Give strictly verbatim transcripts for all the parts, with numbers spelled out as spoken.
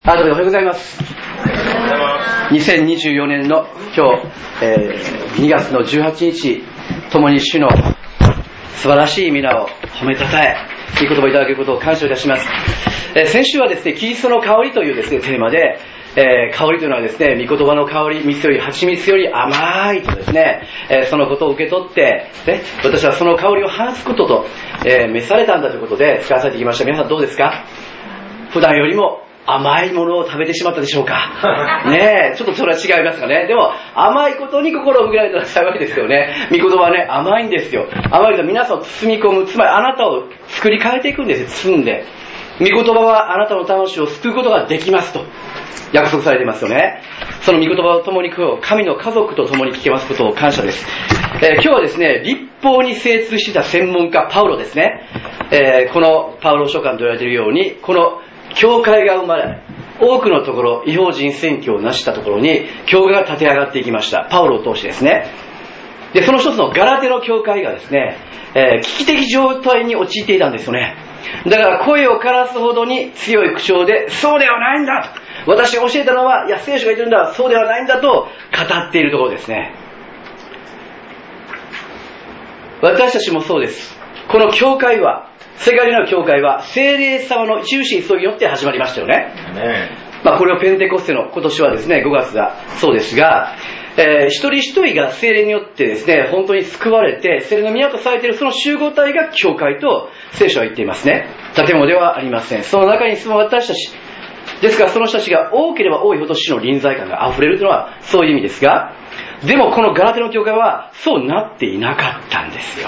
改めておはようございます。にせんにじゅうよねんの今日、えー、にがつのじゅうはちにち、共に主の素晴らしい皆を褒めたたえ、いい言葉をいただけることを感謝いたします。えー、先週はですね、キリストの香りというですね、テーマで、えー、香りというのはですね、御言葉の香り、蜜より蜂蜜より甘いとですね、えー、そのことを受け取って、ね、私はその香りを放つことと、えー、召されたんだということで使わされてきました。皆さんどうですか？普段よりも甘いものを食べてしまったでしょうか？ねえ、ちょっとそれは違いますかね。でも甘いことに心を向けられたら幸いですよね。御言葉はね、甘いんですよ。甘いと皆さんを包み込む、つまりあなたを作り変えていくんですよ。包んで、御言葉はあなたの魂を救うことができますと約束されていますよね。その御言葉を共に今日神の家族と共に聞けますことを感謝です。えー、今日はですね、律法に精通していた専門家パウロですね。えー、このパウロ書簡と言われているように、この教会が生まれ、多くのところ異邦人選挙を成したところに教会が立て上がっていきました。パウロを通してですね。でその一つのガラテの教会がですね、えー、危機的状態に陥っていたんですよね。だから声を枯らすほどに強い口調で、そうではないんだと、私が教えたのは、いや聖書が言ってるんだ、そうではないんだと語っているところですね。私たちもそうです。この教会は、世界の教会は聖霊様の一種急ぎによって始まりましたよね。ね、まあ、これをペンテコステの今年はですねごがつがそうですが、えー、一人一人が聖霊によってですね本当に救われて聖霊の宮とされているその集合体が教会と聖書は言っていますね。建物ではありません。その中に住む私たちですから、その人たちが多ければ多いほど主の臨在感があふれるというのはそういう意味ですが、でもこのガラテの教会はそうなっていなかったんですよ。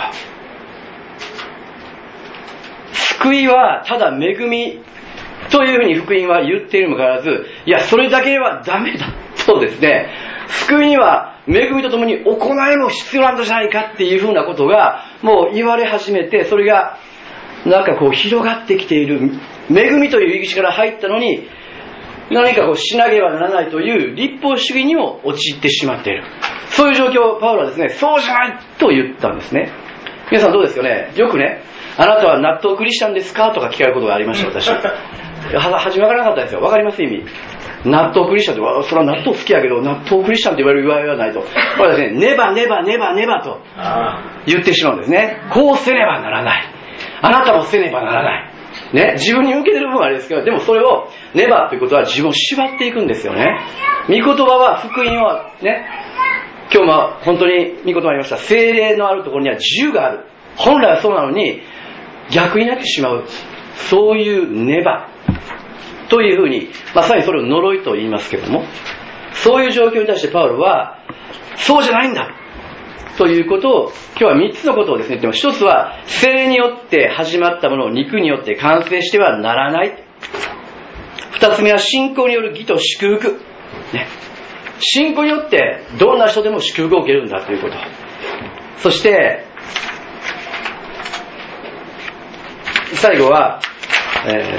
救いはただ恵みというふうに福音は言っているにもかかわらず、いやそれだけではダメだとですね、救いには恵みとともに行いも必要なんじゃないかっていうふうなことがもう言われ始めて、それがなんかこう広がってきている。恵みという入り口から入ったのに何かこうしなければならないという立法主義にも陥ってしまっている。そういう状況をパウロはですね、そうじゃないと言ったんですね。皆さんどうですよね。よくね、あなたは納豆クリスチャンですかとか聞かれることがありました。私は初めわからなかったですよ。わかります意味。納豆クリスチャンって、それは納豆好きやけど納豆クリスチャンって言われる場合はないと、これはですね、ネバネバネバネバと言ってしまうんですね。こうせねばならない、あなたもせねばならないね、自分に受けてる部分はあれですけど、でもそれをネバということは自分を縛っていくんですよね。御言葉は福音はね、今日も本当に御言葉ありました。聖霊のあるところには自由がある。本来はそうなのに逆になってしまう、そういうネバというふうに、まあ、さらにそれを呪いと言いますけども、そういう状況に対してパウロはそうじゃないんだということを、今日はみっつのことをですね言ってます。一つは聖霊によって始まったものを肉によって完成してはならない。二つ目は信仰による義と祝福、ね、信仰によってどんな人でも祝福を受けるんだということ。そして最後は、えー、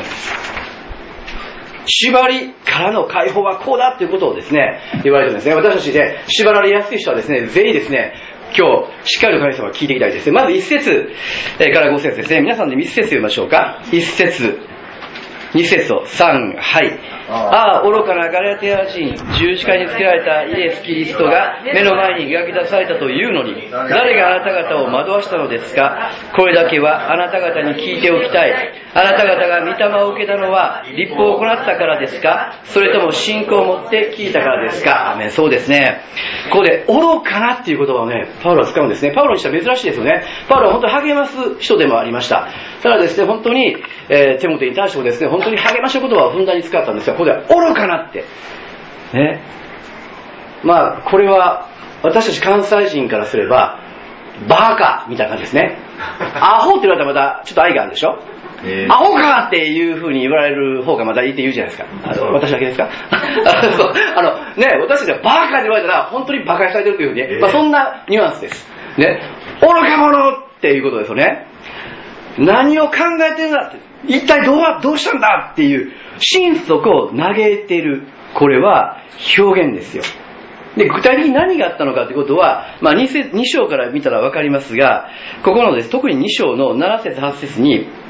縛りからの解放はこうだということをですね言われてるんですね。私たちで縛られやすい人はですね、ぜひですね今日しっかりと神様を聞いていきたいですね。まず一節から五節ですね。皆さんで三節読みましょうか。一節二節を三、はい。ああ愚かなガラテア人、十字架につけられたイエス・キリストが目の前に描き出されたというのに、誰があなた方を惑わしたのですか？これだけはあなた方に聞いておきたい。あなた方が御霊を受けたのは律法を行ったからですか？それとも信仰を持って聞いたからですか？アメン。そうですね。ここで愚かなっていう言葉をねパウロは使うんですね。パウロにしては珍しいですよね。パウロは本当に励ます人でもありました。ただですね、本当に、えー、テモテに対してもですね、本当に励ましの言葉をふんだんに使ったんですが、ここでは愚かなってね、まあこれは私たち関西人からすればバカみたいな感じですね。アホって言われたらまたちょっと愛があるでしょ。えー、アホかっていう風に言われる方がまたいいって言うじゃないですか。あの私だけですか？そうあのね、私たちはバカって言われたら本当にバカにされてるという風に、えーまあ、そんなニュアンスですね。愚か者っていうことですよね。何を考えてるんだって、一体どうどうしたんだっていう心底を嘆いている、これは表現ですよ。で具体的に何があったのかということは、まあ、2, 2章から見たら分かりますが、ここのです特にに章のなな節はち節に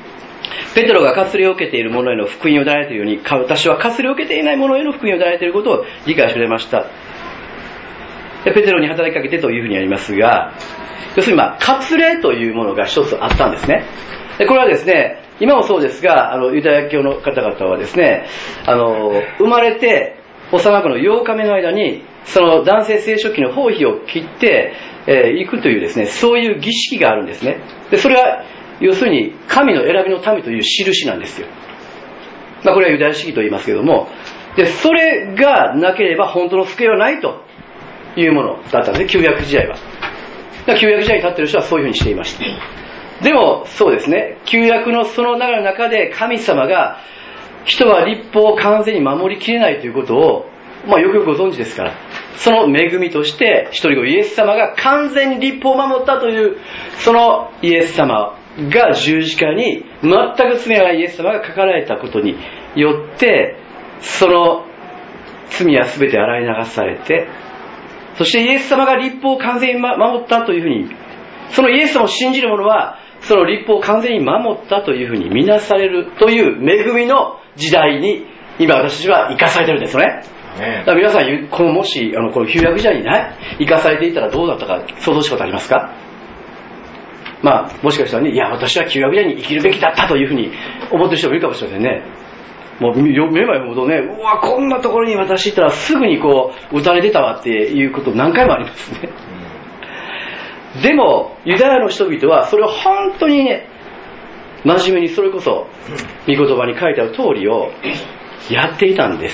ペテロが割礼を受けている者への福音を与えているように、私は割礼を受けていない者への福音を与えていることを理解してくれました。でペテロに働きかけてというふうにありますが、要するに、まあ、割礼というものが一つあったんですね。でこれはですね、今もそうですが、あのユダヤ教の方々はですね、あの生まれて幼子のようかめの間にその男性生殖器の包皮を切ってい、えー、くというですね、そういう儀式があるんですね。でそれは要するに神の選びの民という印なんですよ。まあ、これはユダヤ主義と言いますけれども、でそれがなければ本当の救いはないというものだったんですね、旧約時代は。だ旧約時代に立っている人はそういうふうにしていました。でもそうですね、旧約のその流れの中で神様が人は律法を完全に守りきれないということを、まあ、よくよくご存知ですから、その恵みとして一人子イエス様が完全に律法を守ったというそのイエス様が十字架に全く罪がないイエス様がかかられたことによって、その罪は全て洗い流されて、そしてイエス様が律法を完全に守ったというふうに、そのイエス様を信じる者はその律法を完全に守ったというふうに見なされるという恵みの時代に今私たちは生かされてるんですよね。だから皆さん、このもしあのこの旧約時代にね生かされていたらどうだったか想像したことありますか？まあもしかしたらね、いや私は旧約時代に生きるべきだったというふうに思ってる人もいるかもしれませんね。もう目ま読むとね、うわこんなところに私いたらすぐにこう打たれてたわっていうこと何回もありますね。でもユダヤの人々はそれを本当にね、真面目にそれこそ御言葉に書いてある通りをやっていたんです。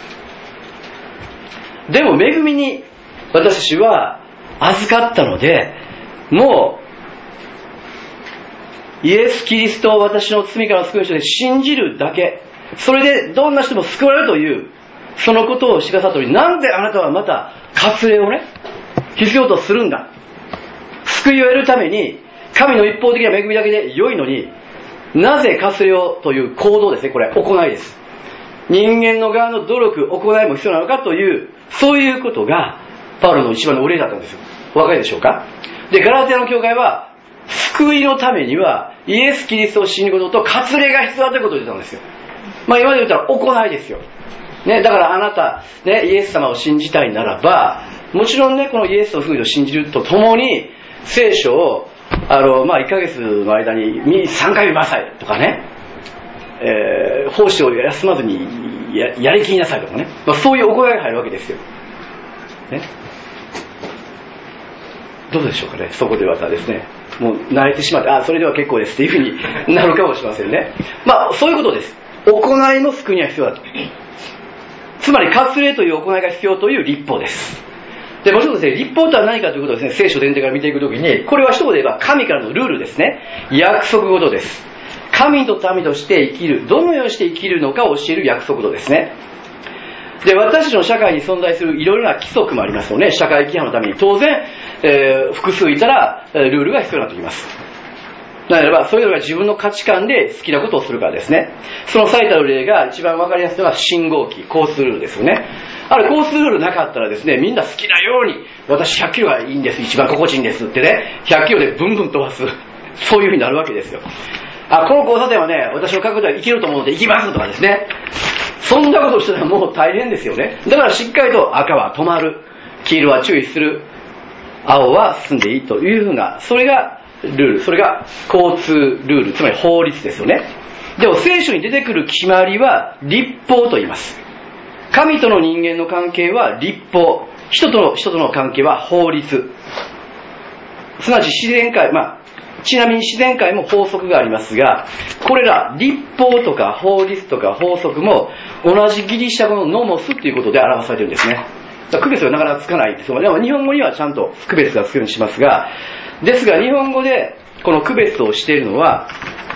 でも恵みに私たちは預かったので、もうイエス・キリストを私の罪から救い主で信じるだけ、それでどんな人も救われるというそのことを知らさったのに、なんであなたはまた割礼をね必要とするんだ。救いを得るために神の一方的な恵みだけで良いのに、なぜ割礼をという行動ですね、これ行いです。人間の側の努力行いも必要なのかという、そういうことがパウロの一番の憂いだったんですよ。お分かりでしょうか？でガラテヤの教会は救いのためにはイエス・キリストを信じることと割礼が必要だということを言ってたんですよ。まあ今で言ったら行いですよ、ね、だからあなた、ね、イエス様を信じたいならば、もちろんねこのイエスの福音を信じるとともに聖書をあの、まあ、いっかげつの間にさんかい見なさいとかね、えー、奉仕を休まずに や, やりきりなさいとかね、まあ、そういう行いが入るわけですよ、ね、どうでしょうかね。そこでまたですね、もう慣れてしまって、あそれでは結構ですっていうふうになるかもしれませんね。まあそういうことです。行いの救いには必要だと。つまり割礼という行いが必要という律法です。でもちろんですね、律法とは何かということをですね、聖書伝統から見ていくときに、これは一言で言えば神からのルールですね。約束事です。神と民として生きる、どのようにして生きるのかを教える約束事ですね。で、私たちの社会に存在するいろいろな規則もありますよね。社会規範のために当然、えー、複数いたらルールが必要になってきます。ならばそれぞれが自分の価値観で好きなことをするからですね。その最たる例が一番わかりやすいのは信号機、交通ルールですよね。あれ交通ルールなかったらですね、みんな好きなように私ひゃっキロがいいんです、一番心地いいんですってね、ひゃっキロでブンブン飛ばす、そういうふうになるわけですよ。あ、この交差点はね、私の覚悟では行けると思うので行きますとかですね、そんなことをしたらもう大変ですよね。だからしっかりと赤は止まる、黄色は注意する、青は進んでいいというふうな、それがルール、それが交通ルール、つまり法律ですよね。でも聖書に出てくる決まりは律法と言います。神との人間の関係は律法、人との人との関係は法律。すなわち自然界、まあちなみに自然界も法則がありますが、これら律法とか法律とか法則も同じギリシャ語のノモスということで表されているんですね。だから区別がなかなかつかないですよ。でも日本語にはちゃんと区別がつくようにしますが、ですが日本語でこの区別をしているのは、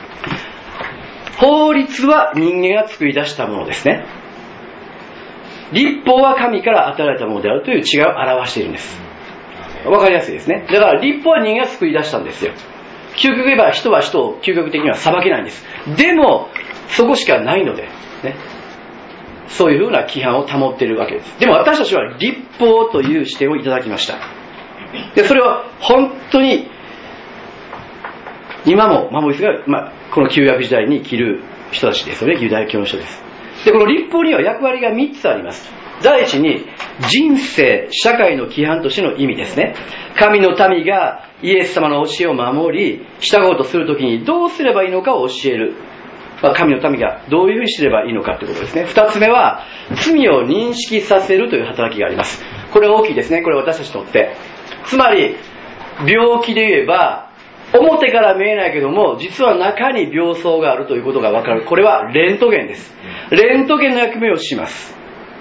法律は人間が作り出したものですね。律法は神から与えられたものであるという違いを表しているんです。わかりやすいですね。だから律法は人間が作り出したんですよ。究極言えば人は人を究極的には裁けないんです。でもそこしかないので、ね、そういうふうな規範を保っているわけです。でも私たちは律法という視点をいただきました。でそれは本当に今も守りすが、まあ、この旧約時代に生きる人たちですよね。ユダヤ教の人です。で、この律法には役割がみっつあります。第一に、人生、社会の規範としての意味ですね。神の民がイエス様の教えを守り、従おうとするときにどうすればいいのかを教える。まあ、神の民がどういうふうにすればいいのかということですね。二つ目は、罪を認識させるという働きがあります。これは大きいですね。これは私たちにとって。つまり、病気で言えば、表から見えないけども、実は中に病巣があるということがわかる。これはレントゲンです。レントゲンの役目をします。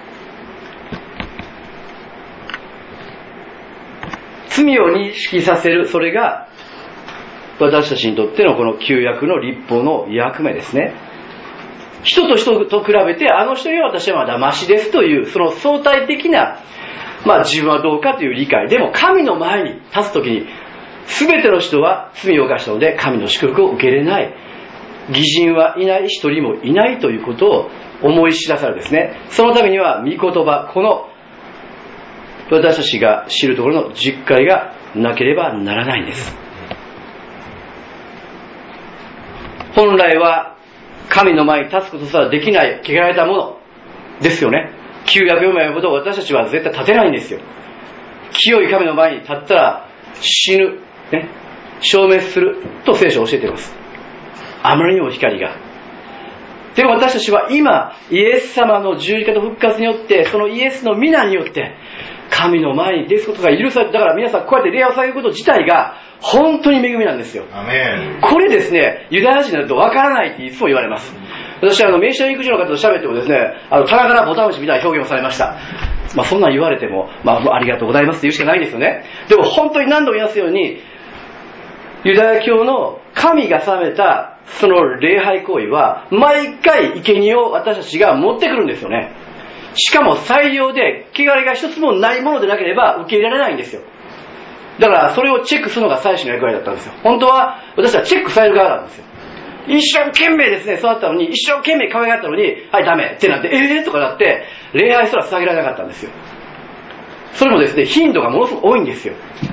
罪を認識させる、それが私たちにとってのこの旧約の律法の役目ですね。人と人と比べて、あの人より私はまだマシですという、その相対的な、まあ自分はどうかという理解。でも神の前に立つときに、すべての人は罪を犯したので神の祝福を受け入れない。義人はいない、一人もいないということを思い知らされるですね。そのためには、御言葉、この私たちが知るところの実会がなければならないんです。本来は神の前に立つことすらできない、汚られたものですよね。旧約読めばほど私たちは絶対立てないんですよ。清い神の前に立ったら死ぬ、ね、消滅すると聖書を教えています。あまりにも光が。でも私たちは今、イエス様の十字架と復活によって、そのイエスの皆によって、神の前に出すことが許されて、だから皆さんこうやって礼を下げること自体が本当に恵みなんですよ。 アメン。 これですね、ユダヤ人になるとわからないっていつも言われます。私はあの名称育児の方と喋ってもですね、あの棚からボタン虫みたいな表現をされました。まあそんなん言われても、まあありがとうございますって言うしかないですよね。でも本当に何度も言いますように、ユダヤ教の神が定めたその礼拝行為は毎回生贄を私たちが持ってくるんですよね。しかも最良で汚れが一つもないものでなければ受け入れられないんですよ。だからそれをチェックするのが祭司の役割だったんですよ。本当は私はチェックされる側なんですよ。一生懸命ですね、そうだったのに、一生懸命可愛がったのに、はいダメってなって、えーとかなって、礼拝すら捧げられなかったんですよ。それもですね、頻度がものすごく多いんですよ。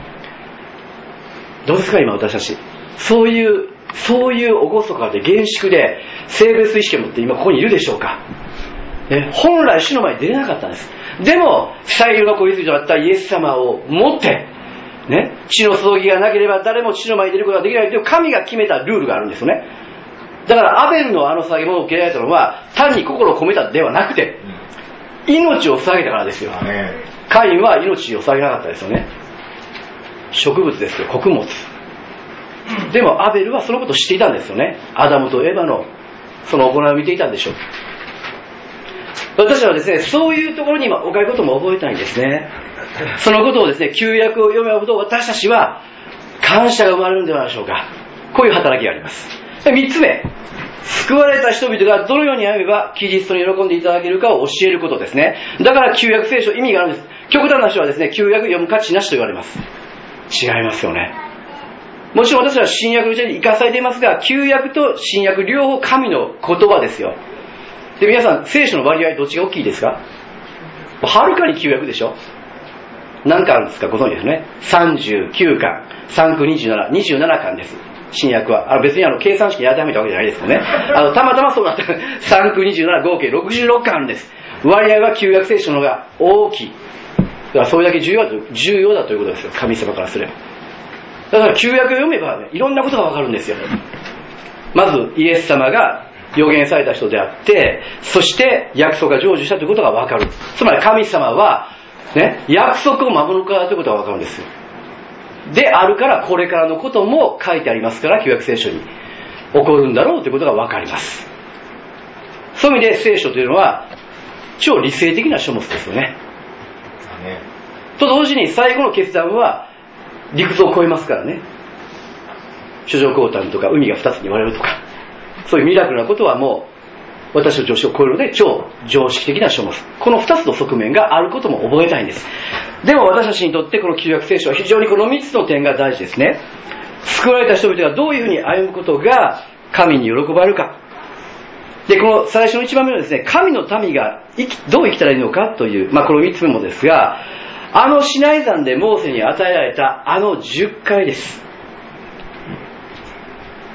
どうですか今私たち。そういう、そういう厳かで厳粛で性別意識を持って今ここにいるでしょうか。ね、本来主の前に出れなかったんです。でも、最良の子羊となったイエス様を持って、ね、血の注ぎがなければ誰も父の前に出ることができないという神が決めたルールがあるんですよね。だからアベルのあの捧げ物を受けられたのは単に心を込めたではなくて、命を捧げたからですよ。カインは命を捧げなかったですよね。植物ですよ、穀物。でもアベルはそのことを知っていたんですよね。アダムとエバのその行いを見ていたんでしょう。私はですね、そういうところに今置かれることも覚えたいんですね。そのことをですね、旧約を読めばほど私たちは感謝が生まれるんではないでしょうか。こういう働きがあります。三つ目、救われた人々がどのように歩めばキリストに喜んでいただけるかを教えることですね。だから旧約聖書意味があるんです。極端な人はですね、旧約読む価値なしと言われます。違いますよね。もちろん私は新約の時代に生かされていますが、旧約と新約両方神の言葉ですよ。で、皆さん聖書の割合どっちが大きいですか？はるかに旧約でしょ。何巻あるんですかご存知ですね。さんじゅうきゅうかん、さんくにじゅうなな、にじゅうななかんです。新約は。あの別にあの計算式に当てはめたわけじゃないですよね。あのたまたまそうなった。さんくにじゅうなな合計ろくじゅうろっかんあるんです。割合は旧約聖書の方が大きい。だからそれだけ重要だと、重要だということですよ。神様からすれば。だから旧約を読めば、ね、いろんなことがわかるんですよ。まずイエス様が預言された人であって、そして約束が成就したということがわかる。つまり神様は、ね、約束を守るからということがわかるんですよ。であるからこれからのことも書いてありますから、旧約聖書に起こるんだろうということがわかります。そういう意味で聖書というのは超理性的な書物ですよね。と同時に最後の決断は理屈を超えますからね。諸女降誕とか海が二つに割れるとか、そういうミラクルなことはもう私の常識を超えるので超常識的な書物。この二つの側面があることも覚えたいんです。でも私たちにとってこの旧約聖書は非常にこの三つの点が大事ですね。救われた人々がどういうふうに歩むことが神に喜ばれるか。で、この最初の一番目のですね、神の民が生きどう生きたらいいのかという、まあこの三つ目もですが、あのシナイ山でモーセに与えられたあの十戒です。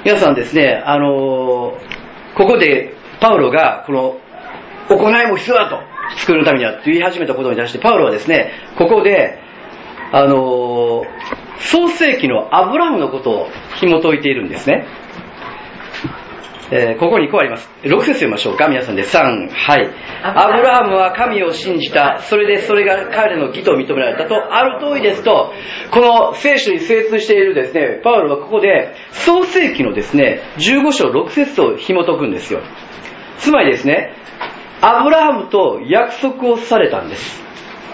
皆さんですね、あのー、ここでパウロがこの行いも必要だと、救いのためにはと言い始めたことに対してパウロはですね、ここであのー、創世記のアブラハムのことを紐解いているんですね。えー、ここにこうあります。ろく節読みましょうか、皆さんで。さん、はい。アブラハムは神を信じた。それでそれが彼の義と認められたとある通りですと、この聖書に精通しているですね、パウロはここで創世記のですね、じゅうご章ろく節を紐解くんですよ。つまりですね、アブラハムと約束をされたんです。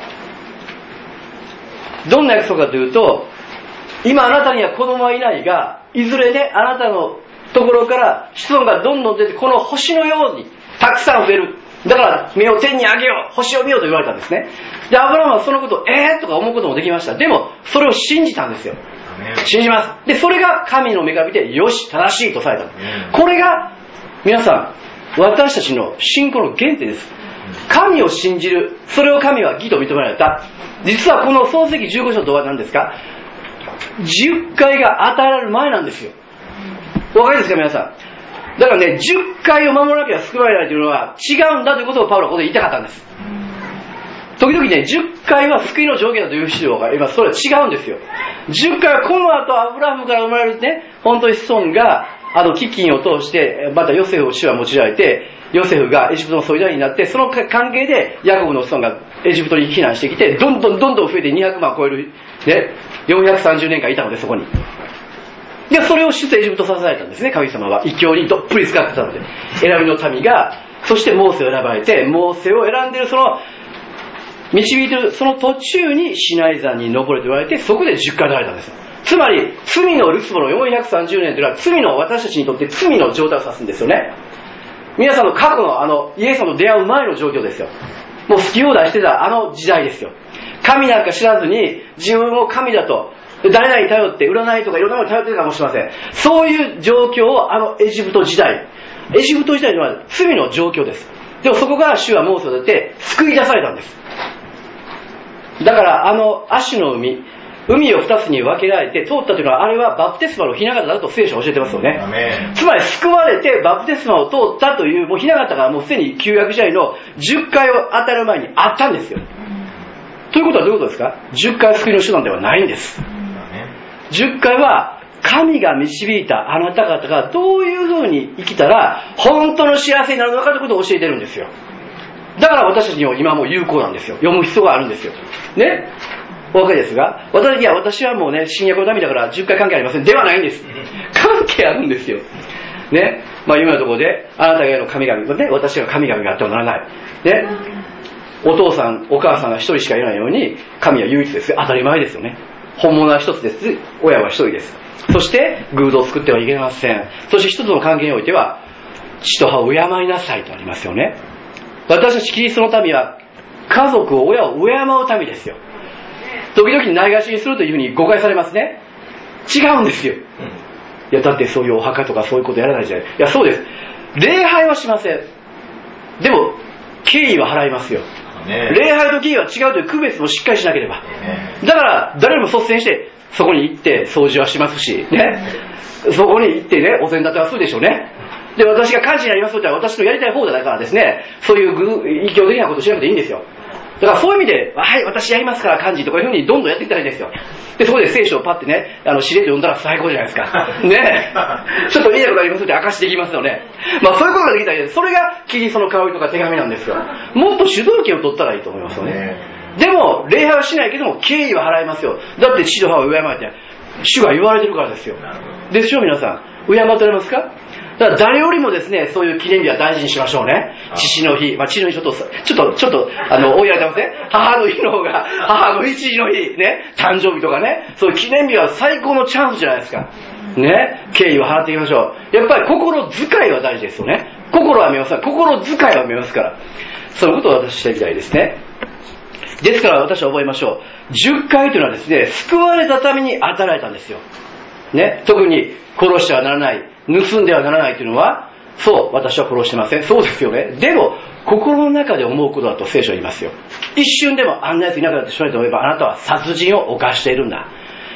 どんな約束かというと、今あなたには子供はいないが、いずれね、あなたのところから子孫がどんどん出て、この星のようにたくさん増える。だから目を天に上げよう、星を見ようと言われたんですね。で、アブラハムはそのことをえーとか思うこともできました。でもそれを信じたんですよ。信じます。で、それが神の目が見てよし、正しいとされた。これが皆さん、私たちの信仰の原点です。神を信じる、それを神は義と認められた。実はこの創世記じゅうご章とは何ですか、じゅっかいが与えられる前なんですよ。お分かりですか皆さん。だからね、じゅっかいを守らなきゃ救われないというのは違うんだということをパウロはここで言いたかったんです。時々ね、じゅっかいは救いの条件だという人がいます。それは違うんですよ。じゅっかいはこの後アブラハムから生まれるね、本当に子孫があの飢饉を通してまたヨセフを主は用いられて、ヨセフがエジプトの総理大臣になって、その関係でヤコブの子孫がエジプトに避難してきて、どんどんどんどん増えてにひゃくまん超える、ね、よんひゃくさんじゅうねんかんいたので、そこに。で、それを出エジプトさせられたんですね、神様は。異教にどっぷり使ってたので。選びの民が、そしてモーセを選ばれて、モーセを選んでいるその、導いているその途中にシナイ山に登れと言われて、そこでじゅっかい出られたんです。つまり、罪のルツボのよんひゃくさんじゅうねんというのは、罪の私たちにとって罪の状態を指すんですよね。皆さんの過去のあの、イエス様と出会う前の状況ですよ。もう好き放題してたあの時代ですよ。神なんか知らずに、自分を神だと、誰々に頼って、占いとかいろんなものに頼ってるかもしれません。そういう状況をあのエジプト時代、エジプト時代のは罪の状況です。でもそこから主はモーセを出て救い出されたんです。だからあのアシュの海、海を二つに分けられて通ったというのは、あれはバプテスマの雛形だと聖書は教えてますよね。つまり救われてバプテスマを通ったという、もう雛形がもうすでに旧約時代のじゅっかいを与える前にあったんですよ。ということはどういうことですか？じゅっかい救いの手段ではないんです。じゅっかいは神が導いたあなた方がどういうふうに生きたら本当の幸せになるのかということを教えてるんですよ。だから私たちには今も有効なんですよ。読む必要があるんですよね。お分かりですが、私いや私はもうね、新約の民だからじゅっかい関係ありませんではないんです。関係あるんですよね。まあ有名なところで、あなたがの神々ね、私が神々があってはならないね。お父さんお母さんが一人しかいないように、神は唯一です。当たり前ですよね。本物は一つです。親は一人です。そして偶像を作ってはいけません。そして一つの関係においては、父と母を敬いなさいとありますよね。私たちキリストの民は家族を親を敬う民ですよ。時々ないがしにするというふうに誤解されますね。違うんですよ。いやだってそういうお墓とかそういうことやらないじゃない。いやそうです。礼拝はしません。でも敬意は払いますよ。礼拝と敬意は違うという区別もしっかりしなければ。だから誰も率先してそこに行って掃除はしますしね。そこに行ってね、お膳立てはするでしょうね。で、私が幹事になりますと言ったら私のやりたい方だからですね、そういう異教的なことをしなくていいんですよ。だからそういう意味で、はい、私やりますから幹事とかいうふうにどんどんやっていったらいいんですよ。で、そこで聖書をパッてね、あの、しれっと読んだら最高じゃないですか。ね。ちょっと見たことありますって証しできますよね。まあそういうことができたらいいです。それがキリストの香りとか手紙なんですよ。もっと主導権を取ったらいいと思いますよね。でも、礼拝はしないけども、敬意は払いますよ。だって父と母を敬えて、主が言われてるからですよ。でしょ皆さん。敬っておりますか？だから誰よりもですね、そういう記念日は大事にしましょうね。父の日、まあ父の日ちょっと、ちょっと、ちょっと、あの、追いやれてますね。母の日の方が、母の一時の日、ね、誕生日とかね、そういう記念日は最高のチャンスじゃないですか。ね、敬意を払っていきましょう。やっぱり心遣いは大事ですよね。心は見ますから、心遣いは見ますから。そのことを私していきたいですね。ですから私は覚えましょう。じゅっかいというのはですね、救われたために与えられたんですよ。ね、特に殺してはならない、盗んではならないというのは、そう、私は殺してません。そうですよね。でも、心の中で思うことだと聖書は言いますよ。一瞬でもあんな奴いなくなってしまうと思えば、あなたは殺人を犯しているんだ。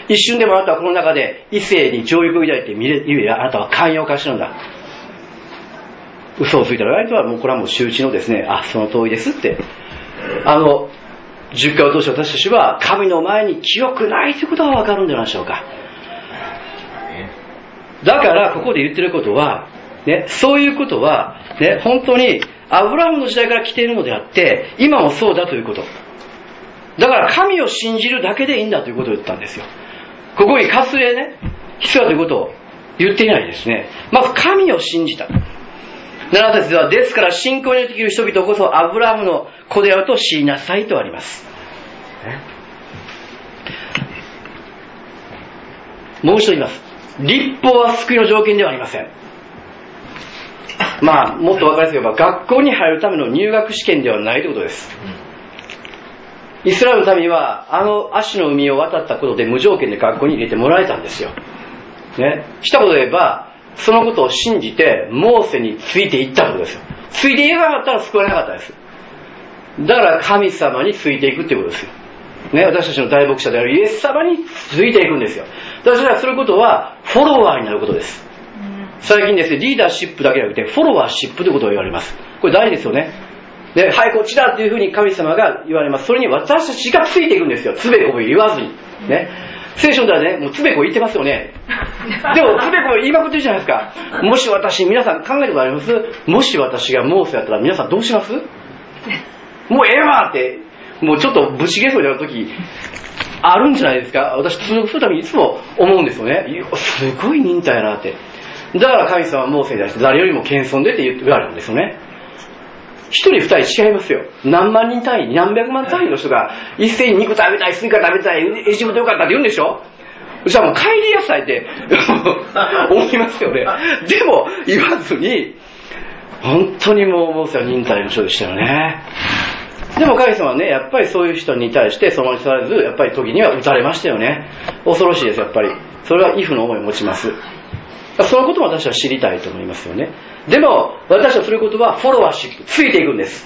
一瞬でもあなたはこの中で異性に情欲を抱いて見れるあなたは寛容化してるんだ。嘘をついたらあなたはもうこれはもう周知のですね、あ、その通りですって。あの、十回を通して私たちは神の前に清くないということがわかるんじゃないでしょうか。だからここで言ってることは、ね、そういうことは、ね、本当にアブラハムの時代から来ているのであって、今もそうだということ。だから神を信じるだけでいいんだということを言ったんですよ。ここに割礼ね、必要だということを言っていないですね。まず神を信じた。なな節では、ですから信仰にできる人々こそアブラハムの子であると知りなさいとあります。もう一度言います。立法は救いの条件ではありません。まあ、もっと分かりやすく言えば、学校に入るための入学試験ではないということです。イスラエルの民は、あの足の海を渡ったことで無条件で学校に入れてもらえたんですよ。ね。したことで言えば、そのことを信じて、モーセについていったことですよ。ついていかなかったら救われなかったです。だから神様についていくっていうことですよ。ね、私たちの大牧者であるイエス様についていくんですよ。私たちがすることは、フォロワーになることです。最近ですね、リーダーシップだけじゃなくて、フォロワーシップということを言われます。これ大事ですよね。で、はい、こっちだっていうふうに神様が言われます。それに私たちがついていくんですよ。つべこべ言わずに。ね。聖書ではね、もうつべこ言ってますよね。でも、つべこ言いまくってるじゃないですか。もし私、皆さん考えたことあります？もし私がモーセやったら皆さんどうします？もうええわって、もうちょっとぶちげそうになるとき、あるんじゃないですか。私、通学するためにいつも思うんですよね。いや、すごい忍耐やなって。だから神様はモーセに対して誰よりも謙遜でって言われるんですよね。一人二人違いますよ。何万人単位、何百万単位の人が一斉に肉食べたい、スイカ食べたい、エジプトよかったって言うんでしょ。じゃあもう帰り野菜って思いますよね。でも言わずに、本当にもうモーセは忍耐の人でしたよね。でも神様はね、やっぱりそういう人に対してそのままにされず、やっぱり時には打たれましたよね。恐ろしいです、やっぱり。それはイフの思いを持ちます。そのことも私は知りたいと思いますよね。でも私はすることはフォロワーシップ、ついていくんです。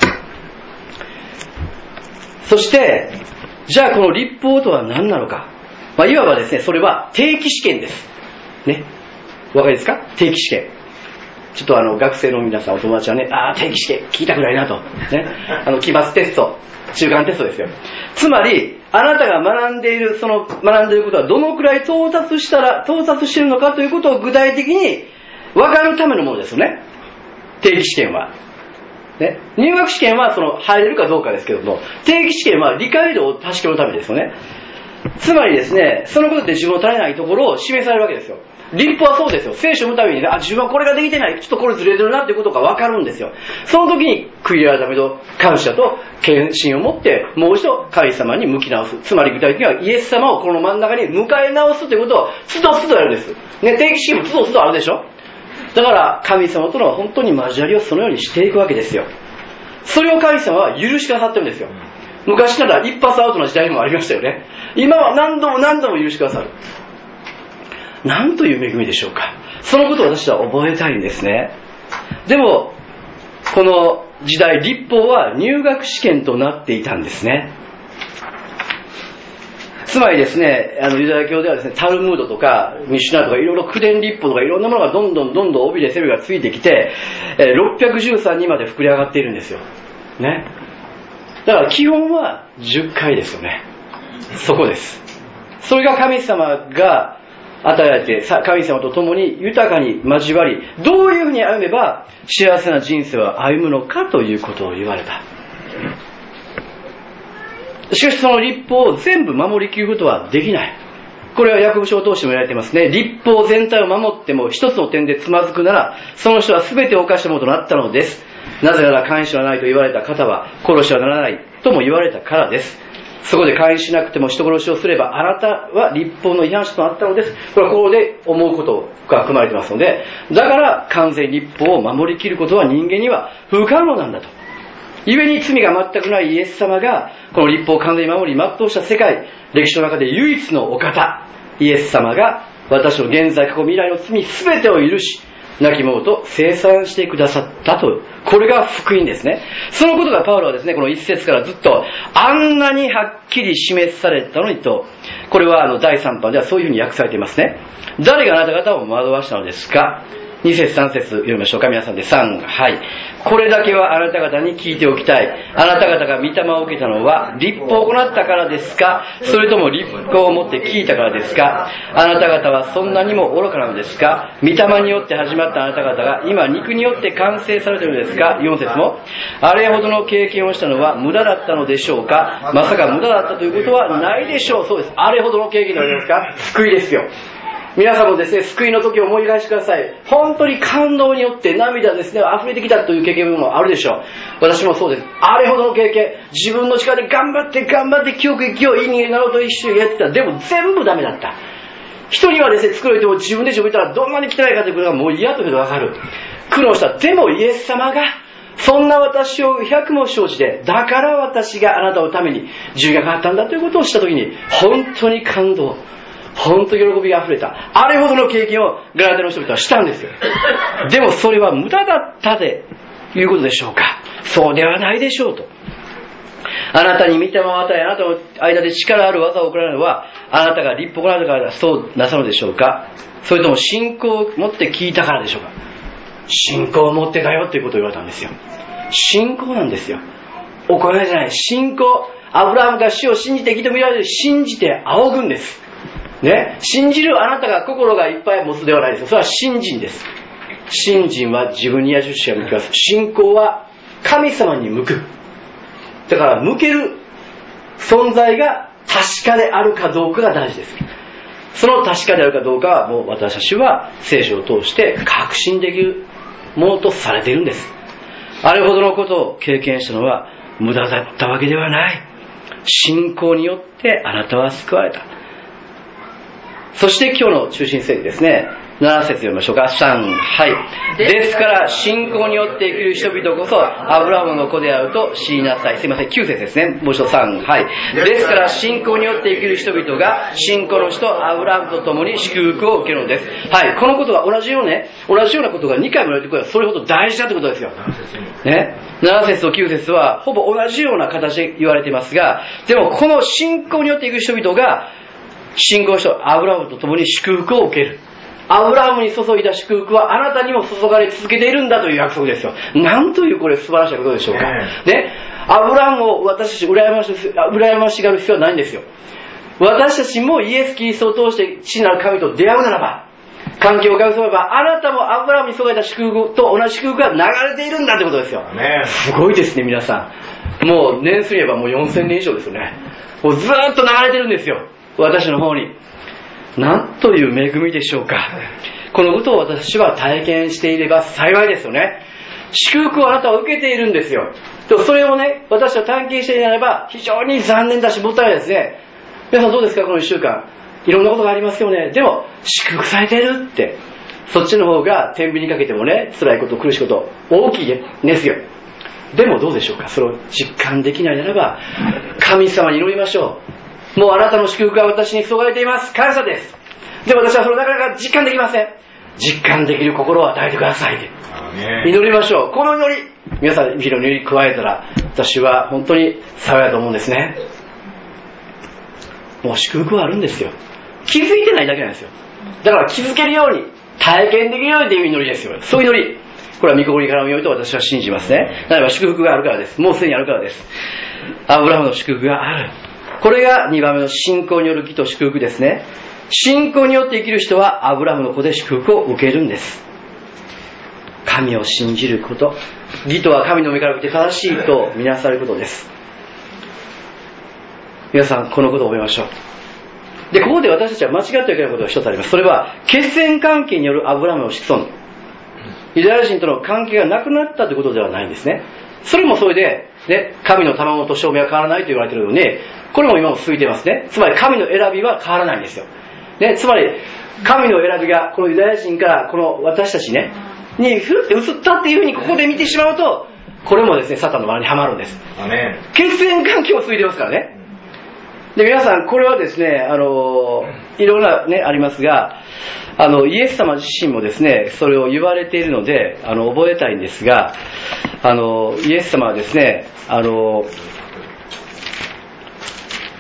そしてじゃあこの立法とは何なのか、まあ、いわばですね、それは定期試験ですね。お分かりですか？定期試験。ちょっとあの学生の皆さん、お友達はね、ああ定期試験聞いたくないなとね、あの期末テスト、中間テストですよ。つまりあなたが学んでいるその学んでいることはどのくらい到達したら到達しているのかということを具体的に分かるためのものですよね。定期試験は、ね、入学試験はその入れるかどうかですけども、定期試験は理解度を確かめるためですよね。つまりですね、そのことで自分の足りないところを示されるわけですよ。立法はそうですよ。聖書のためにね、あ、自分はこれができてない、ちょっとこれずれてるなっていうことが分かるんですよ。その時に悔い改めと感謝と献身を持ってもう一度神様に向き直す。つまり具体的にはイエス様をこの真ん中に迎え直すということをつどつどやるんです、ね、定期試験もつどつどあるでしょ。だから神様との本当に交わりをそのようにしていくわけですよ。それを神様は許してくださってるんですよ。昔なら一発アウトの時代もありましたよね。今は何度も何度も許してくださる。なんという恵みでしょうか。そのことを私は覚えたいんですね。でもこの時代、立法は入学試験となっていたんですね。つまりですね、あのユダヤ教ではですね、タルムードとかミシュナとかいろいろ口伝立法とかいろんなものがどんどんどんどん尾びれ背びれがついてきて、えー、ろっぴゃくじゅうさんにんまで膨れ上がっているんですよね。だから基本はじゅっかいですよね。そこです。それが神様が与えられて、神様と共に豊かに交わり、どういうふうに歩めば幸せな人生を歩むのかということを言われた。しかしその立法を全部守りきることはできない。これはヤコブ書を通しても言われていますね。立法全体を守っても一つの点でつまずくなら、その人は全てを犯したものとなったのです。なぜなら監視はないと言われた方は殺しはならないとも言われたからです。そこで監視しなくても人殺しをすればあなたは立法の違反者となったのです。これはここで思うことが含まれていますので、だから完全に立法を守りきることは人間には不可能なんだと。故に罪が全くないイエス様がこの立法を完全に守り全うした世界、歴史の中で唯一のお方、イエス様が私の現在過去未来の罪全てを許し、亡き者と清算してくださったと。これが福音ですね。そのことがパウロはですね、この一節からずっとあんなにはっきり示されたのにと、 これはあのだいさん版ではそういうふうに訳されていますね。誰があなた方を惑わしたのですか。に節さん節読みましょうか。皆さんでさん、はい。これだけはあなた方に聞いておきたい。あなた方が御霊を受けたのは律法を行ったからですか、それとも律法をもって聞いたからですか。あなた方はそんなにも愚かなのですか。御霊によって始まったあなた方が今肉によって完成されているのですか。よん節も、あれほどの経験をしたのは無駄だったのでしょうか。まさか無駄だったということはないでしょう。そうです。あれほどの経験となりますか。救いですよ。皆さんもですね、救いの時を思い返してください。本当に感動によって涙ですね、溢れてきたという経験もあるでしょう。私もそうです。あれほどの経験、自分の力で頑張って頑張って記憶生きよう、いい人間になろうと一生やってた。でも全部ダメだった。人にはですね、作られても自分で自分見たらどんなに汚いかということがもう嫌ということがわかる。苦労した。でもイエス様が、そんな私を百も承知で、だから私があなたのために十字架があったんだということをしたときに、本当に感動。本当に喜びが溢れた。あれほどの経験をガラテの人々はしたんですよ。でもそれは無駄だったでいうことでしょうか。そうではないでしょうと。あなたに御霊を与え、あなたの間で力ある技を行うのは、あなたが律法を行うからそうなさるのでしょうか。それとも信仰を持って聞いたからでしょうか。信仰を持ってだよということを言われたんですよ。信仰なんですよ。行いじゃない。信仰。アブラハムが主を信じて義と見られる、信じて仰ぐんです。ね、信じるあなたが心がいっぱい持つではないですよ。それは信心です。信心は自分に矢印が向きます。信仰は神様に向く。だから向ける存在が確かであるかどうかが大事です。その確かであるかどうかはもう私たちは聖書を通して確信できるものとされているんです。あれほどのことを経験したのは無駄だったわけではない。信仰によってあなたは救われた。そして今日の中心聖句ですね。なな節読みましょうか。さん、はい。ですから信仰によって生きる人々こそアブラハムの子であると知りなさい。すいません、きゅう節ですね。もう一度さん、はい。ですから信仰によって生きる人々が信仰の人アブラハムと共に祝福を受けるのです。はい。このことが同じようね、同じようなことがにかいも言われてくるのはそれほど大事だということですよ。ね。なな節ときゅう節はほぼ同じような形で言われていますが、でもこの信仰によって生きる人々が信仰の人アブラハムと共に祝福を受ける。アブラハムに注いだ祝福はあなたにも注がれ続けているんだという約束ですよ。なんというこれ素晴らしいことでしょうか。ね、アブラハムを私たち羨まし、羨ましがる必要はないんですよ。私たちもイエス・キリストを通して父なる神と出会うならば、関係を交わせばあなたもアブラハムに注がれた祝福と同じ祝福が流れているんだということですよ。すごいですね、皆さん。もう年数言えばもうよんせんねん以上ですよね。もうずーっと流れてるんですよ、私の方に。なんという恵みでしょうか。このことを私は体験していれば幸いですよね。祝福をあなたは受けているんですよ。それをね、私は体験していれば非常に残念だしもったいないですね。皆さんどうですか、このいっしゅうかん。いろんなことがありますよね。でも祝福されているって、そっちの方が天秤にかけてもね、辛いこと苦しいこと大きいですよ。でもどうでしょうか。それを実感できないならば神様に祈りましょう。もうあなたの祝福が私に注がれています。感謝です。でも私はそれなかなか実感できません。実感できる心を与えてください。祈りましょう。この祈り、皆さん、祈りに加えたら、私は本当に幸いだと思うんですね。もう祝福はあるんですよ。気づいてないだけなんですよ。だから気づけるように、体験できるようにという祈りですよ。そういう祈り。これは御心に絡むようにと私は信じますね。ならば祝福があるからです。もうすでにあるからです。アブラハムの祝福がある。これがにばんめの信仰による義と祝福ですね。信仰によって生きる人はアブラハムの子で祝福を受けるんです。神を信じること。義とは神の目から見て正しいと見なされることです。皆さんこのことを覚えましょう。で、ここで私たちは間違ってはいけないことが一つあります。それは血縁関係によるアブラハムの子孫、ユダヤ人との関係がなくなったということではないんですね。それもそれで、ね、神の賜物と証明は変わらないと言われているのに、これも今も続いていますね。つまり神の選びは変わらないんですよ。ね、つまり神の選びがこのユダヤ人からこの私たちねにふって移ったっていうふうにここで見てしまうと、これもですねサタンの罠にはまるんです。血縁関係も続いてますからね。で、皆さんこれはですね、あのいろんなねありますが、あのイエス様自身もですねそれを言われているので、あの覚えたいんですが、あのイエス様はですね、あの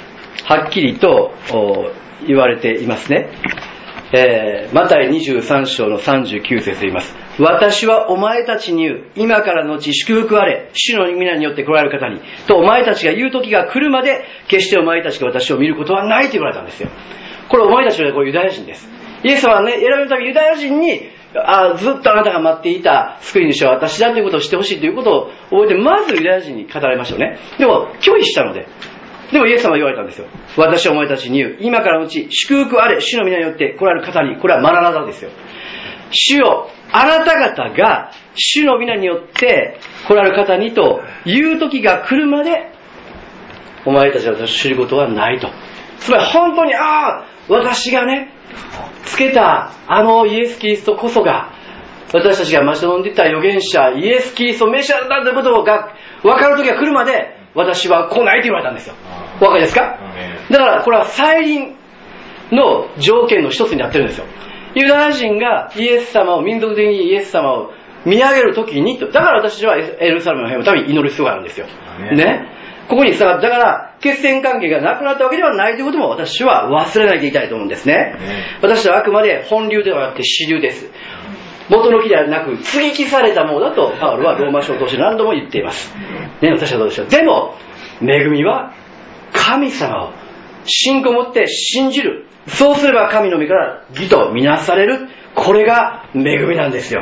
はっきりと言われていますね。えー、マタイにじゅうさん章のさんじゅうきゅう節で言います。私はお前たちに言う、今からのち祝福あれ、主の皆によって来られる方に、とお前たちが言う時が来るまで、決してお前たちが私を見ることはないと言われたんですよ。これお前たちはこれユダヤ人です。イエス様はね、選べるためユダヤ人に、あずっとあなたが待っていた救い主は私だということを知ってほしいということを覚えて、まずユダヤ人に語られましたよね。でも拒否したので、でもイエス様は言われたんですよ。私はお前たちに言う、今からのうち祝福あれ、主の皆によって来られる方に、これはマラナタですよ。主よ、あなた方が主の皆によって来られる方にという時が来るまで、お前たちは私を知ることはないと。つまり本当に、ああ、私がね、つけたあのイエス・キリストこそが、私たちが待ち望んでいた預言者、イエス・キリストメシアだということが分かる時が来るまで、私は来ないと言われたんですよ。お分かりですか？だからこれは再臨の条件の一つになってるんですよ。ユダヤ人がイエス様を、民族的にイエス様を見上げるときにと、だから私はエルサレムの平和のために祈る必要があるんですよ。ね。ここにさ、だから血縁関係がなくなったわけではないということも私は忘れないでいたいと思うんですね。私はあくまで本流ではなくて支流です。元の木ではなく接ぎ木されたものだとパウロはローマ書を通して何度も言っています。ね、私はどうでしょう。でも恵みは神様を信仰を持って信じる。そうすれば神の御から義とみなされる。これが恵みなんですよ。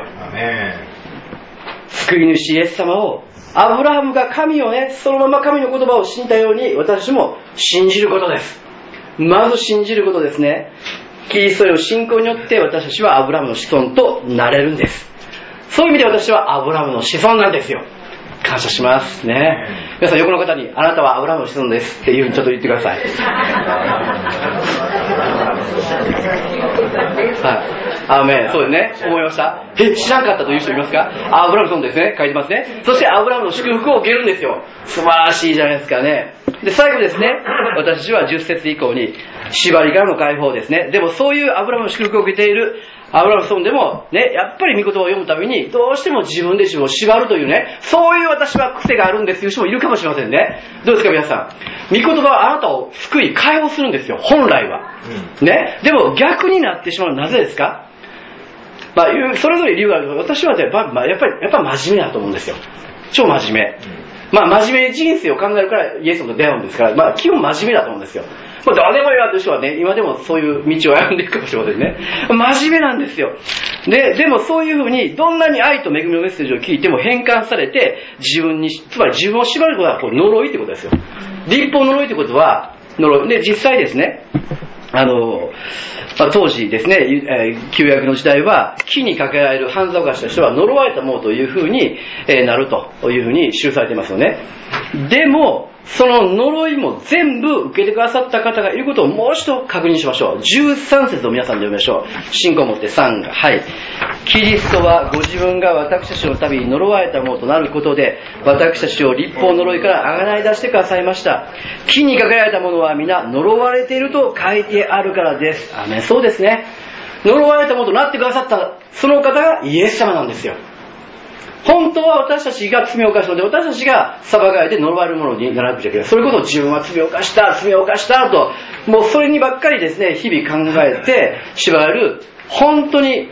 救い主イエス様を、アブラハムが神をね、そのまま神の言葉を信じたように私も信じることです。まず信じることですね。キリストへの信仰によって私たちはアブラハムの子孫となれるんです。そういう意味で私はアブラハムの子孫なんですよ。感謝しますね。皆さん横の方に、あなたはアブラハムの子孫ですっていうふうにちょっと言ってください。はい。アーメン。そうですね。思いました。え、知らんかったという人いますか？アブラハムの子孫ですね。書いてますね。そしてアブラハムの祝福を受けるんですよ。素晴らしいじゃないですかね。で、最後ですね。私たちはじゅっ節以降に、縛りからの解放ですね。でもそういうアブラハムの祝福を受けているアブラハムの子孫でもね、やっぱり御言葉を読むためにどうしても自分で自分を縛るというね、そういう私は癖があるんですという人もいるかもしれませんね。どうですか皆さん。御言葉はあなたを救い解放するんですよ、本来は、うん、ね。でも逆になってしまうのはなぜですか？まあ、それぞれ理由があるけど、私はやっぱり、まあ、やっぱりやっぱ真面目だと思うんですよ。超真面目、うん、まあ真面目に人生を考えるからイエスと出会うんですから、まあ基本真面目だと思うんですよ。これ誰も言われる人はね、今でもそういう道を歩んでいくかもしれませんね。真面目なんですよ。で、でもそういうふうに、どんなに愛と恵みのメッセージを聞いても変換されて、自分に、つまり自分を縛ることはこう呪いってことですよ。立法呪いってことは、呪い。で、実際ですね、あの、まあ、当時ですね、えー、旧約の時代は、木にかけられる犯罪を犯した人は呪われたものというふうに、えー、なるというふうに記されていますよね。でも、その呪いも全部受けてくださった方がいることをもう一度確認しましょう。じゅうさん節を皆さんで読みましょう。信仰を持ってさんが、はい。キリストはご自分が私たちの旅に呪われたものとなることで、私たちを立法呪いからあがない出してくださいました。木にかけられたものは皆呪われていると書いてあるからです。アメン。そうですね。呪われたものとなってくださったその方がイエス様なんですよ。本当は私たちが罪を犯したので、私たちが裁かれて呪われるものにならなくちゃいけない。それこそ自分は罪を犯した、罪を犯したと、もうそれにばっかりですね、日々考えて縛られる、本当に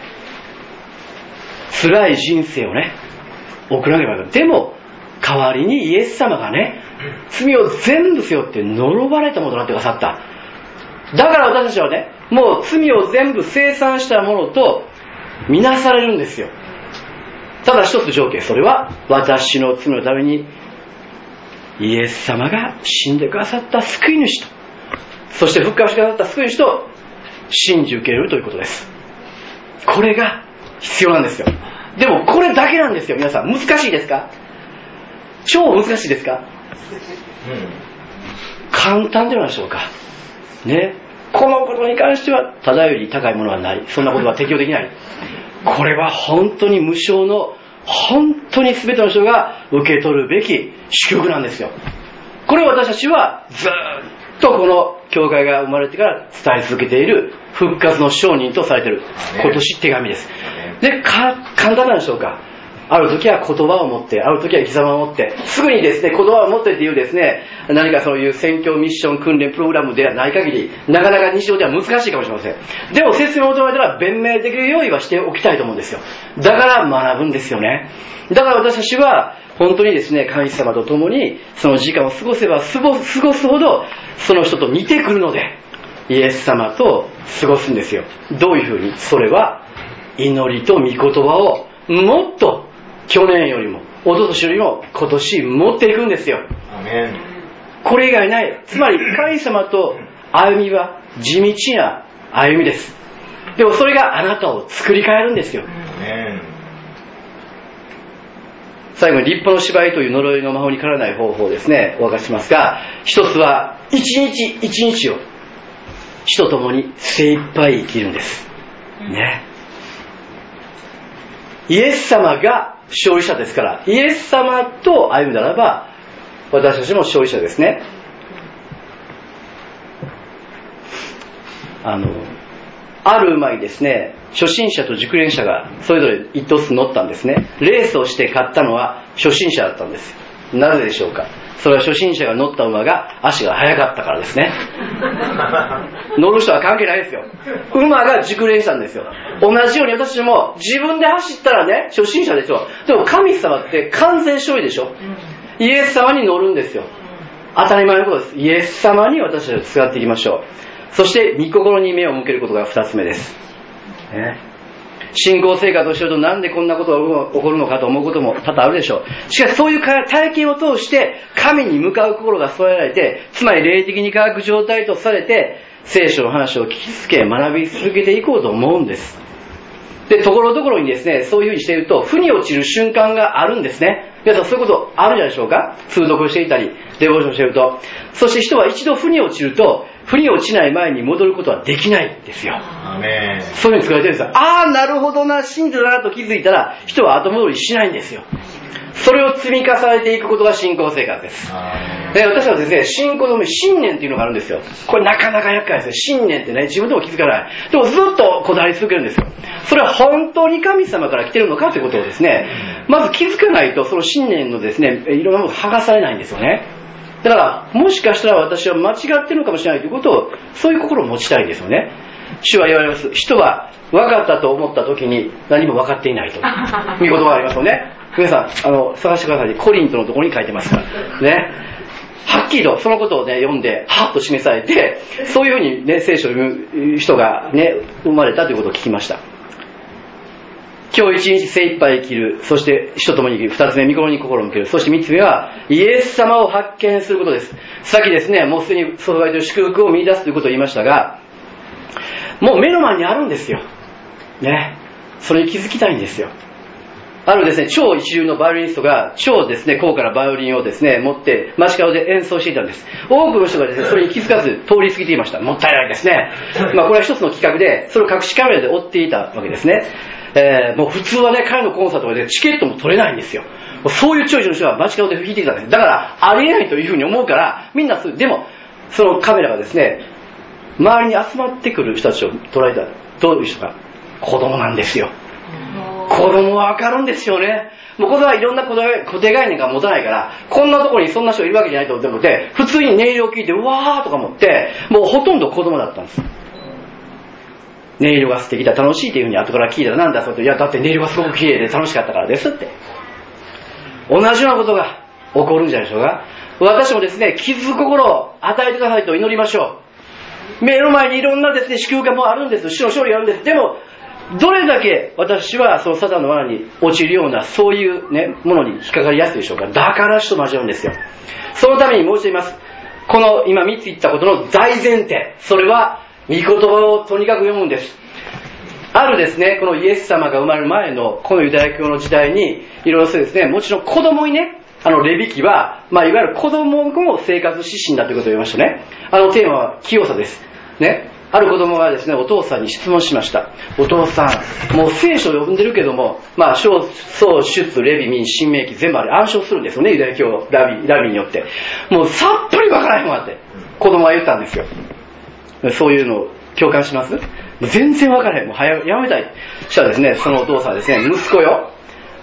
辛い人生をね、送らなければいけない。でも、代わりにイエス様がね、罪を全部背負って呪われたものとなってくださった。だから私たちはね、もう罪を全部清算したものとみなされるんですよ。ただ一つ条件、それは私の罪のためにイエス様が死んでくださった救い主と、そして復活してくださった救い主と信じ受けるということです。これが必要なんですよ。でもこれだけなんですよ。皆さん難しいですか？超難しいですか？うん、簡単ではないでしょうかね。このことに関してはただより高いものはない、そんなことは適用できない。これは本当に無償の、本当に全ての人が受け取るべき祝福なんですよ。これを私たちはずっとこの教会が生まれてから伝え続けている復活の証人とされている今年手紙です。で、か簡単なんでしょうか？ ある時は言葉を持って、ある時は生き様を持って、すぐにですね、言葉を持ってっていうですね、何かそういう宣教ミッション訓練プログラムではない限り、なかなか日常では難しいかもしれません。でも説明を求めたら弁明できる用意はしておきたいと思うんですよ。だから学ぶんですよね。だから私たちは、本当にですね、神様と共にその時間を過ごせば過ごすほど、その人と似てくるので、イエス様と過ごすんですよ。どういうふうに？それは、祈りと御言葉をもっと去年よりも一昨年よりも今年持っていくんですよ。 アメン。 これ以外ない。つまり神様と歩みは地道な歩みです。でもそれがあなたを作り変えるんですよ。 アメン。 最後に立派の芝居という呪いの魔法にかからない方法をですね、お明かししますが、一つは一日一日を主と共に精一杯生きるんですね。イエス様が勝利者ですから、イエス様と歩むならば私たちも勝利者ですね。あのある馬にですね、初心者と熟練者がそれぞれ一頭ずつ乗ったんですね。レースをして勝ったのは初心者だったんです。なぜでしょうか。それは初心者が乗った馬が足が速かったからですね。乗る人は関係ないですよ。馬が熟練したんですよ。同じように私も自分で走ったらね、初心者ですよ。でも神様って完全勝利でしょ。イエス様に乗るんですよ。当たり前のことです。イエス様に私たちを使っていきましょう。そして御心に目を向けることが二つ目です、ね、信仰生活をしているとなんでこんなことが起こるのかと思うことも多々あるでしょう。しかしそういう体験を通して神に向かう心が育てられて、つまり霊的に科学状態とされて聖書の話を聞きつけ学び続けていこうと思うんです。で、ところどころにですね、そういうふうにしていると負に落ちる瞬間があるんですね。皆さんそういうことあるんじゃないでしょうか。通読していたりデボーションしていると、そして人は一度負に落ちると負に落ちない前に戻ることはできないんですよ。 アメン。 そういうふうに使われてるんですよ。ああ、なるほどな、信じたなと気づいたら人は後戻りしないんですよ。それを積み重ねていくことが信仰生活です。で、私はですね、信仰の信念っていうのがあるんですよ。これなかなか厄介ですね。信念ってね、自分でも気づかない。でもずっとこだわり続けるんですよ。それは本当に神様から来てるのかということをですね、まず気づかないとその信念のですね、いろんなものが剥がされないんですよね。だからもしかしたら私は間違ってるのかもしれないということを、そういう心を持ちたいんですよね。主は言われます。人は分かったと思った時に何も分かっていないという言葉がありますよね。皆さん、あの、探してください。コリントのところに書いてますからね。はっきりとそのことをね、読んではっと示されて、そういうふうにね、聖書を読む人がね、生まれたということを聞きました。今日一日精一杯生きる、そして人ともに生きる。二つ目、御心に心を向ける。そして三つ目はイエス様を発見することです。さっきですね、もうすでに注がれている祝福を見出すということを言いましたが、もう目の前にあるんですよね。それに気づきたいんですよ。あるですね、超一流のバイオリニストが超ですね、高価なバイオリンをですね、持って街角で演奏していたんです。多くの人がですね、それに気づかず通り過ぎていました。もったいないですね。まあこれは一つの企画で、それを隠しカメラで追っていたわけですね。えー、もう普通はね、彼のコンサートでチケットも取れないんですよ。そういう超一流の人が街角で弾いていたんです。だからありえないというふうに思うから、みんなでもそのカメラがですね、周りに集まってくる人たちを捉えた。どういう人か、子供なんですよ。子供はわかるんですよね。もうこれはいろんな固定概念が持たないから、こんなところにそんな人いるわけじゃないと思って、普通に音色を聞いてうわーとか思って、もうほとんど子供だったんです。音色が素敵だ、楽しいっていうふうに後から聞いたら、なんだそうと、いやだって音色がすごく綺麗で楽しかったからですって。同じようなことが起こるんじゃないでしょうか。私もですね、気づく心を与えてくださいと祈りましょう。目の前にいろんなですね、祝福がもうあるんです。主の勝利があるんです。でもどれだけ私はそのサタンの罠に落ちるようなそういうねものに引っかかりやすいでしょうか。だから主と交わるんですよ。そのために申し上げます。この今みっつ言ったことの大前提、それは御言葉をとにかく読むんです。あるですね、このイエス様が生まれる前のこのユダヤ教の時代にいろいろそうですね、もちろん子供にね、あのレビ記は、まあ、いわゆる子供の生活指針だということを言いましたね。あのテーマは清さですね。ある子供がですね、お父さんに質問しました。お父さん、もう聖書を読んでるけども、まあ、創出、レビ、民、新明記全部あれ暗唱するんですよね、ユダヤ教ラビ、ラビによって。もうさっぱりわからへんわって子供が言ったんですよ。そういうのを共感します？全然わからへん。もう早やめたい。そしたらですね、そのお父さんはですね、息子よ、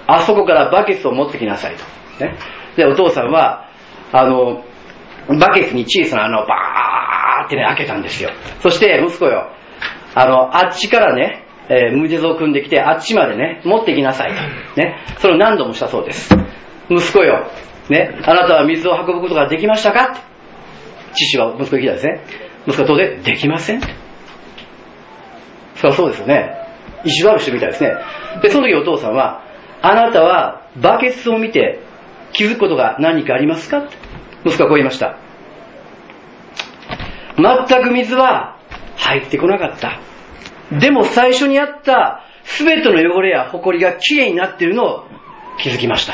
あそこからバケツを持ってきなさいと、ね、でお父さんはあのバケツに小さな穴をバーってね開けたんですよ。そして息子よ、あのあっちからね、えー、無地蔵を組んできてあっちまでね持ってきなさいと、ね、それを何度もしたそうです。息子よ、ね、あなたは水を運ぶことができましたかって、父は息子に聞いたんですね。息子は当然できませんって。そりゃそうですよね。意地悪してみたいですね。でその時お父さんは、あなたはバケツを見て気づくことが何かありますかって息子はこう言いました。全く水は入ってこなかった。でも最初にあった全ての汚れや埃がきれいになっているのを気づきました。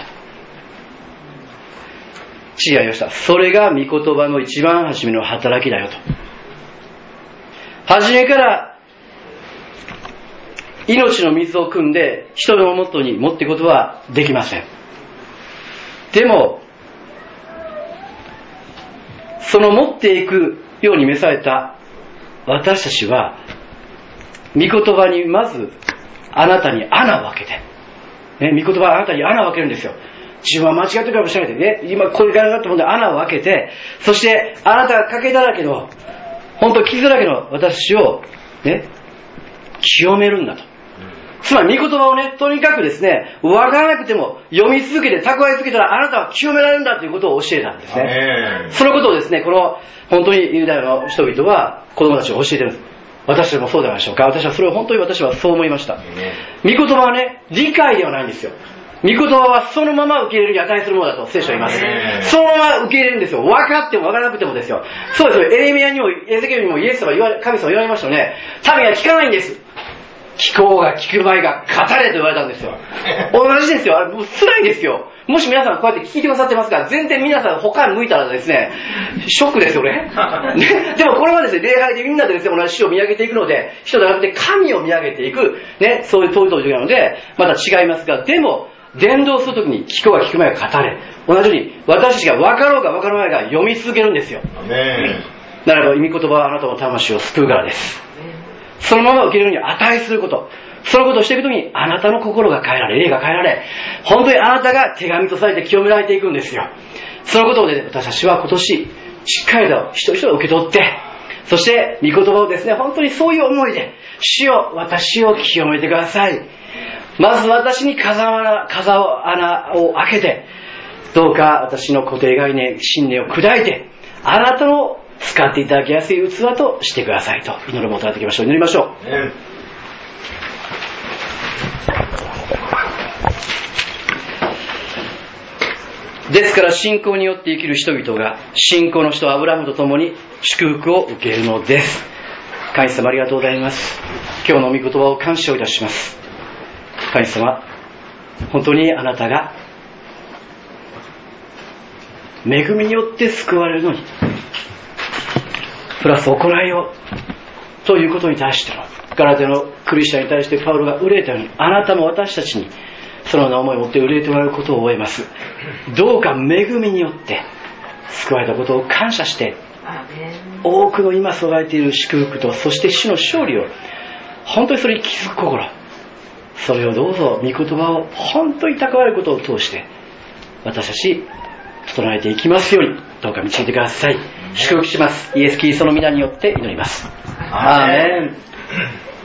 父が言いました。それが御言葉の一番初めの働きだよと。初めから命の水を汲んで人の元に持っていくことはできません。でもその持っていくように召された私たちは、御言葉にまずあなたに穴を開けて、ね、御言葉はあなたに穴を開けるんですよ。自分は間違ってるかもしれないでね、今これからなってもんで穴を開けて、そしてあなたが欠けだらけの本当傷だらけの私をね清めるんだと。つまり御言葉をね、とにかくですね、わからなくても読み続けて蓄え続けたらあなたは清められるんだということを教えたんですね。そのことをですね、この本当にユダヤの人々は子供たちを教えてるんです。私たちもそうではないでしょうか。私はそれを本当に私はそう思いました。御言葉はね、理解ではないんですよ。御言葉はそのまま受け入れるに値するものだと聖書は言います。そのまま受け入れるんですよ。分かっても分からなくてもですよ。そうですよ。エレミヤにもエゼキエルにもイエス様言われ、神様言われましたよね。民は聞かないんです。聞こうが聞く前が語れと言われたんですよ。同じですよ。あれもう辛いですよ。もし皆さんこうやって聞いてくださってますから、全然皆さん他に向いたらですね、ショックですよね。ね、でもこれはですね、礼拝でみんなでですね、同じ死を見上げていくので、人ではなくて神を見上げていく、ね、そういう尊い時なので、また違いますが、でも、伝道するときに聞こうが聞く前が語れ。同じように、私たちが分かろうが分からないが読み続けるんですよ。ならば、御言葉はあなたの魂を救うからです。そのまま受け入れるに値すること。そのことをしていくときに、あなたの心が変えられ、霊が変えられ、本当にあなたが手紙とされて清められていくんですよ。そのことで、私たちは今年、しっかりと一人一人受け取って、そして、御言葉をですね、本当にそういう思いで、主よ、私を清めてください。まず私に風穴、風穴を開けて、どうか私の固定概念、信念を砕いて、あなたの使っていただきやすい器としてくださいと祈るもとになっていきましょう。祈りましょう。ね、ですから信仰によって生きる人々が信仰の人アブラハムと共に祝福を受けるのです。神様ありがとうございます。今日の御言葉を感謝をいたします。神様、本当にあなたが恵みによって救われるのにプラス行いをということに対してのガラテヤのクリスチャンに対してパウロが憂えたように、あなたも私たちにそのような思いを持って憂えてもらえることを覚えます。どうか恵みによって救われたことを感謝して、多くの今注がれている祝福と、そして主の勝利を本当にそれに気づく心、それをどうぞ御言葉を本当に蓄えることを通して私たち整えていきますようにどうか導いてください。祝福します。イエス・キリストの皆によって祈ります。アーメン。